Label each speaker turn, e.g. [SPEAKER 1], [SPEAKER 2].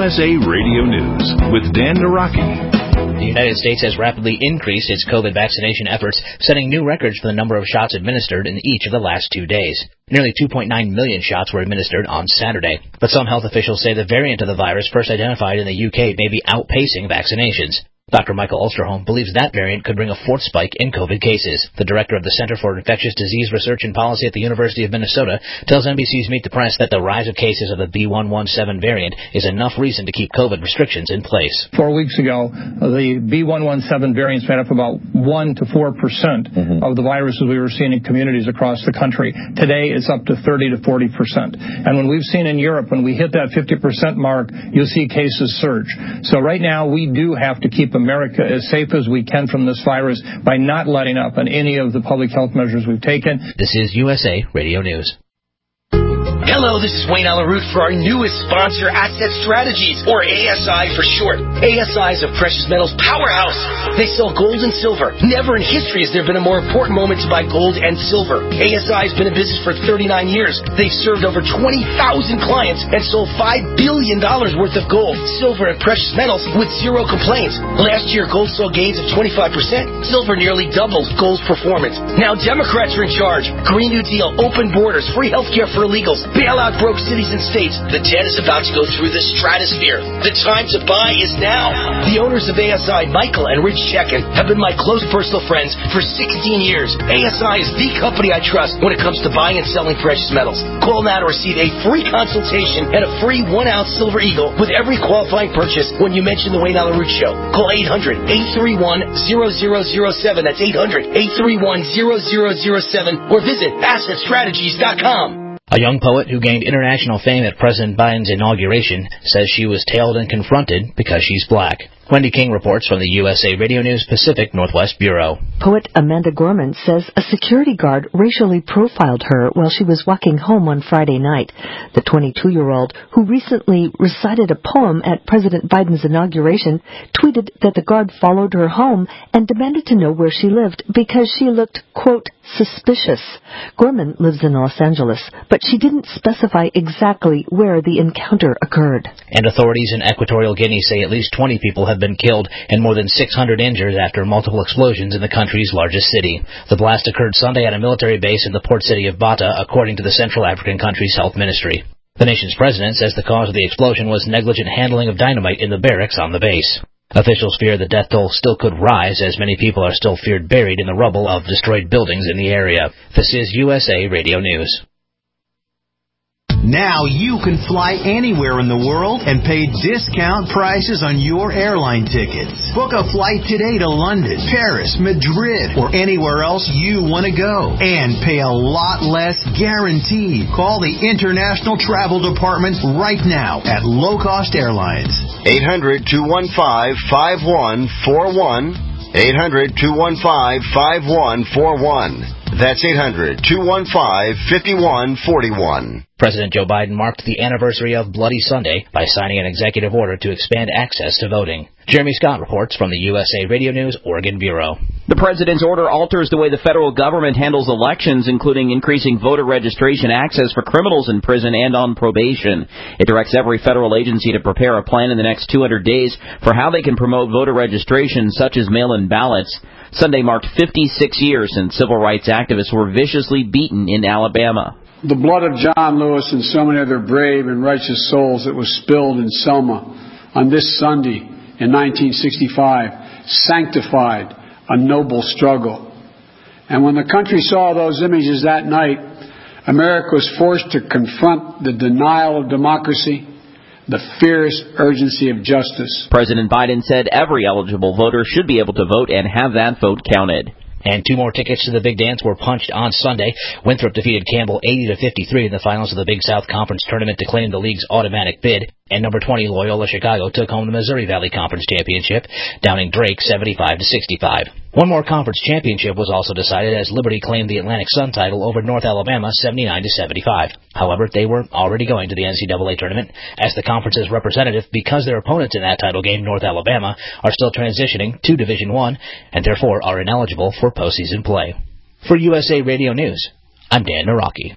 [SPEAKER 1] USA Radio News with Dan Naraki.
[SPEAKER 2] The United States has rapidly increased its COVID vaccination efforts, setting new records for the number of shots administered in each of the last 2 days. Nearly 2.9 million shots were administered on Saturday. But some health officials say the variant of the virus first identified in the UK may be outpacing vaccinations. Dr. Michael Osterholm believes that variant could bring a fourth spike in COVID cases. The director of the Center for Infectious Disease Research and Policy at the University of Minnesota tells NBC's Meet the Press that the rise of cases of the B.1.1.7 variant is enough reason to keep COVID restrictions in place.
[SPEAKER 3] 4 weeks ago, the B.1.1.7 variants made up about 1 to 4% of the viruses we were seeing in communities across the country. Today, it's up to 30 to 40%. And when we've seen in Europe, when we hit that 50% mark, you'll see cases surge. So right now, we do have to keep America as safe as we can from this virus by not letting up on any of the public health measures we've taken.
[SPEAKER 2] This is USA Radio News.
[SPEAKER 4] Hello, this is Wayne Alaroot for our newest sponsor, Asset Strategies, or ASI for short. ASI is a precious metals powerhouse. They sell gold and silver. Never in history has there been a more important moment to buy gold and silver. ASI has been in business for 39 years. They've served over 20,000 clients and sold $5 billion worth of gold, silver, and precious metals with zero complaints. Last year, gold saw gains of 25%. Silver nearly doubled gold's performance. Now Democrats are in charge. Green New Deal, open borders, free health care for illegals, bailout broke cities and states. The debt is about to go through the stratosphere. The time to buy is now. The owners of ASI, Michael and Rich Chekin, have been my close personal friends for 16 years. ASI is the company I trust when it comes to buying and selling precious metals. Call now to receive a free consultation and a free 1-ounce Silver Eagle with every qualifying purchase when you mention the Wayne Alaroot Show. Call 800-831-0007. That's 800-831-0007 or visit AssetStrategies.com.
[SPEAKER 2] A young poet who gained international fame at President Biden's inauguration says she was tailed and confronted because she's black. Wendy King reports from the USA Radio News Pacific Northwest Bureau.
[SPEAKER 5] Poet Amanda Gorman says a security guard racially profiled her while she was walking home on Friday night. The 22-year-old, who recently recited a poem at President Biden's inauguration, tweeted that the guard followed her home and demanded to know where she lived because she looked, quote, suspicious. Gorman lives in Los Angeles, but she didn't specify exactly where the encounter occurred.
[SPEAKER 2] And authorities in Equatorial Guinea say at least 20 people have been killed and more than 600 injured after multiple explosions in the country's largest city. The blast occurred Sunday at a military base in the port city of Bata, according to the Central African country's health ministry. The nation's president says the cause of the explosion was negligent handling of dynamite in the barracks on the base. Officials fear the death toll still could rise as many people are still feared buried in the rubble of destroyed buildings in the area. This is USA Radio News.
[SPEAKER 6] Now you can fly anywhere in the world and pay discount prices on your airline tickets. Book a flight today to London, Paris, Madrid, or anywhere else you want to go. And pay a lot less guaranteed. Call the International Travel Department right now at Low Cost Airlines.
[SPEAKER 7] 800-215-5141. 800-215-5141. That's 800-215-5141.
[SPEAKER 2] President Joe Biden marked the anniversary of Bloody Sunday by signing an executive order to expand access to voting. Jeremy Scott reports from the USA Radio News Oregon Bureau.
[SPEAKER 8] The president's order alters the way the federal government handles elections, including increasing voter registration access for criminals in prison and on probation. It directs every federal agency to prepare a plan in the next 200 days for how they can promote voter registration, such as mail-in ballots. Sunday marked 56 years since civil rights activists were viciously beaten in Alabama.
[SPEAKER 9] The blood of John Lewis and so many other brave and righteous souls that was spilled in Selma on this Sunday in 1965 sanctified a noble struggle. And when the country saw those images that night, America was forced to confront the denial of democracy, the fierce urgency of justice.
[SPEAKER 8] President Biden said every eligible voter should be able to vote and have that vote counted.
[SPEAKER 2] And 2 more tickets to the Big Dance were punched on Sunday. Winthrop defeated Campbell 80-53 in the finals of the Big South Conference tournament to claim the league's automatic bid. And number 20 Loyola Chicago took home the Missouri Valley Conference Championship, downing Drake 75-65. One more conference championship was also decided as Liberty claimed the Atlantic Sun title over North Alabama 79-75. However, they were already going to the NCAA tournament as the conference's representative because their opponents in that title game, North Alabama, are still transitioning to Division I and therefore are ineligible for postseason play. For USA Radio News, I'm Dan Naraki.